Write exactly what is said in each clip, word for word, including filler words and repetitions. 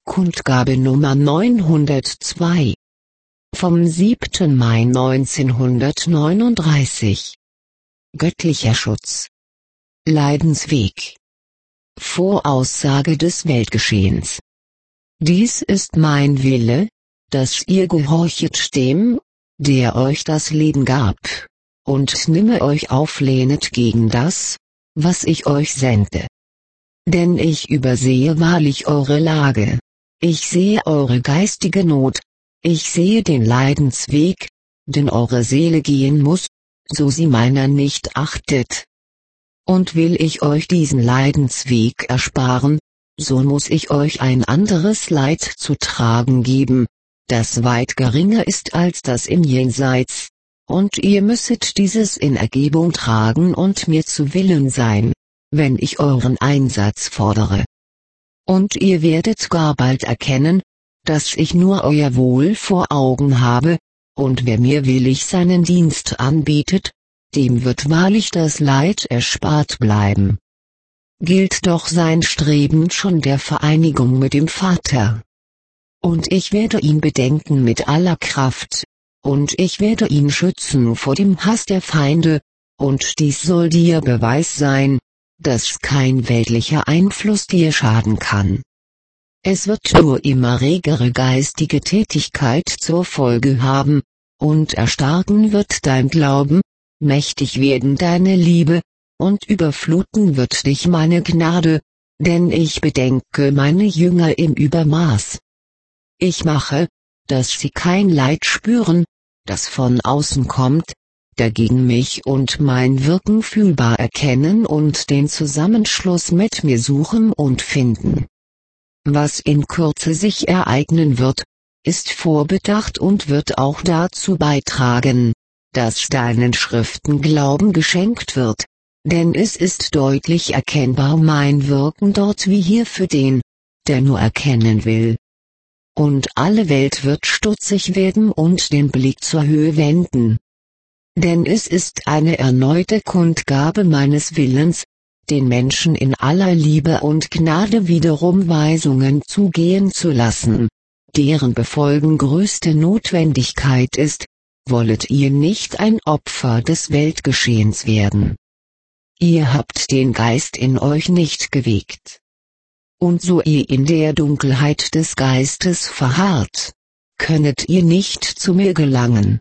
Kundgabe Nummer neunhundertzwei. Vom siebten Mai neunzehnhundertneununddreißig. Göttlicher Schutz. Leidensweg. Voraussage des Weltgeschehens. Dies ist mein Wille, dass ihr gehorchet dem, der euch das Leben gab, und nimme euch auflehnet gegen das, was ich euch sende. Denn ich übersehe wahrlich eure Lage. Ich sehe eure geistige Not, ich sehe den Leidensweg, den eure Seele gehen muss, so sie meiner nicht achtet. Und will ich euch diesen Leidensweg ersparen, so muss ich euch ein anderes Leid zu tragen geben, das weit geringer ist als das im Jenseits, und ihr müsset dieses in Ergebung tragen und mir zu Willen sein, wenn ich euren Einsatz fordere. Und ihr werdet gar bald erkennen, dass ich nur euer Wohl vor Augen habe, und wer mir willig seinen Dienst anbietet, dem wird wahrlich das Leid erspart bleiben. Gilt doch sein Streben schon der Vereinigung mit dem Vater. Und ich werde ihn bedenken mit aller Kraft, und ich werde ihn schützen vor dem Hass der Feinde, und dies soll dir Beweis sein, dass kein weltlicher Einfluss dir schaden kann. Es wird nur immer regere geistige Tätigkeit zur Folge haben, und erstarken wird dein Glauben, mächtig werden deine Liebe, und überfluten wird dich meine Gnade, denn ich bedenke meine Jünger im Übermaß. Ich mache, dass sie kein Leid spüren, das von außen kommt, dagegen mich und mein Wirken fühlbar erkennen und den Zusammenschluss mit mir suchen und finden. Was in Kürze sich ereignen wird, ist vorbedacht und wird auch dazu beitragen, dass deinen Schriften Glauben geschenkt wird, denn es ist deutlich erkennbar mein Wirken dort wie hier für den, der nur erkennen will. Und alle Welt wird stutzig werden und den Blick zur Höhe wenden. Denn es ist eine erneute Kundgabe meines Willens, den Menschen in aller Liebe und Gnade wiederum Weisungen zugehen zu lassen, deren Befolgen größte Notwendigkeit ist, wollet ihr nicht ein Opfer des Weltgeschehens werden. Ihr habt den Geist in euch nicht geweckt. Und so ihr in der Dunkelheit des Geistes verharrt, könnet ihr nicht zu mir gelangen.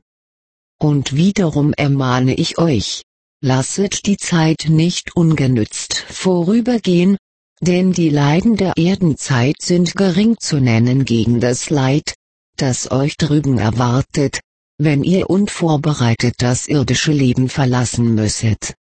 Und wiederum ermahne ich euch, lasset die Zeit nicht ungenützt vorübergehen, denn die Leiden der Erdenzeit sind gering zu nennen gegen das Leid, das euch drüben erwartet, wenn ihr unvorbereitet das irdische Leben verlassen müsset.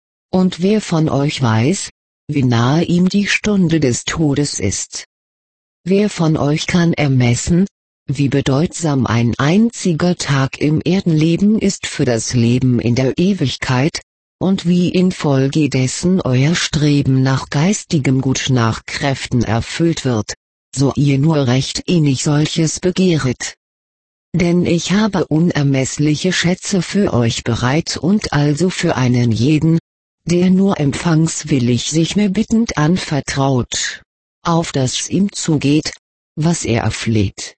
Und wer von euch weiß, wie nahe ihm die Stunde des Todes ist? Wer von euch kann ermessen, wie bedeutsam ein einziger Tag im Erdenleben ist für das Leben in der Ewigkeit, und wie infolgedessen euer Streben nach geistigem Gut nach Kräften erfüllt wird, so ihr nur recht innig solches begehret. Denn ich habe unermessliche Schätze für euch bereit und also für einen jeden, der nur empfangswillig sich mir bittend anvertraut, auf das ihm zugeht, was er erfleht.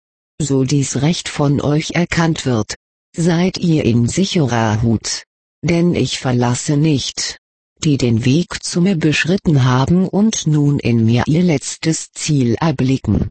So dies Recht von euch erkannt wird, seid ihr in sicherer Hut, denn ich verlasse nicht, die den Weg zu mir beschritten haben und nun in mir ihr letztes Ziel erblicken.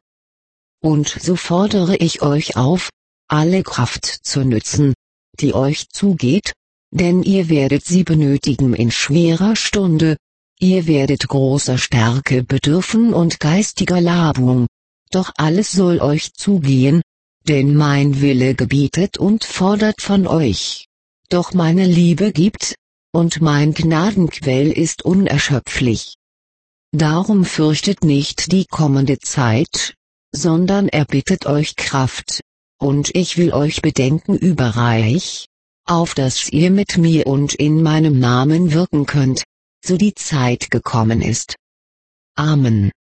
Und so fordere ich euch auf, alle Kraft zu nützen, die euch zugeht, denn ihr werdet sie benötigen in schwerer Stunde, ihr werdet großer Stärke bedürfen und geistiger Labung. Doch alles soll euch zugehen, denn mein Wille gebietet und fordert von euch. Doch meine Liebe gibt, und mein Gnadenquell ist unerschöpflich. Darum fürchtet nicht die kommende Zeit, sondern erbittet euch Kraft, und ich will euch bedenken überreich, auf dass ihr mit mir und in meinem Namen wirken könnt, so die Zeit gekommen ist. Amen.